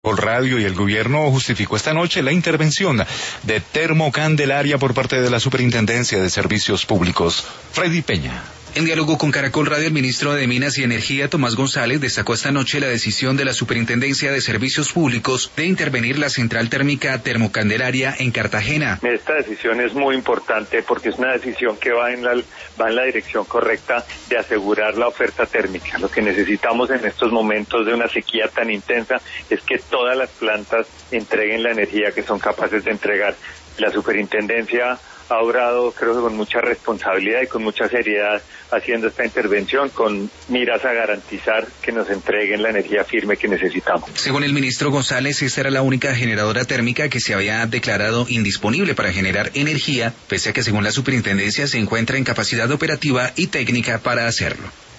Radio y el gobierno justificó esta noche la intervención de Termocandelaria por parte de la Superintendencia de Servicios Públicos. Freddy Peña. En diálogo con Caracol Radio, el ministro de Minas y Energía, Tomás González, destacó esta noche la decisión de la Superintendencia de Servicios Públicos de intervenir la central térmica Termocandelaria en Cartagena. Esta decisión es muy importante porque es una decisión que va en la dirección correcta de asegurar la oferta térmica. Lo que necesitamos en estos momentos de una sequía tan intensa es que todas las plantas entreguen la energía que son capaces de entregar. La Superintendencia ha obrado, creo que con mucha responsabilidad y con mucha seriedad haciendo esta intervención con miras a garantizar que nos entreguen la energía firme que necesitamos. Según el ministro González, esta era la única generadora térmica que se había declarado indisponible para generar energía, pese a que según la superintendencia se encuentra en capacidad operativa y técnica para hacerlo.